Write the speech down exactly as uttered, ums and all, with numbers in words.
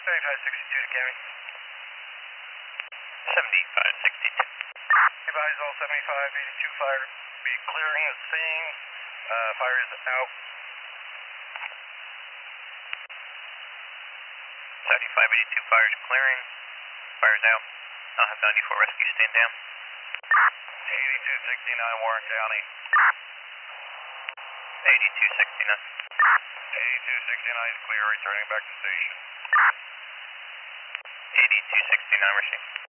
seventy-five sixty-two to County. seventy-five sixty-two. Advise all seventy-five eighty-two fire be clearing the scene. Uh, fire is out. seventy-five eighty-two fire is clearing. Fire's out. I'll have ninety-four rescue stand down. eighty-two sixty-nine Warren County. eighty-two sixty-nine. eighty-two sixty-nine is clear, returning back to station. eighty-two sixty-nine, receive.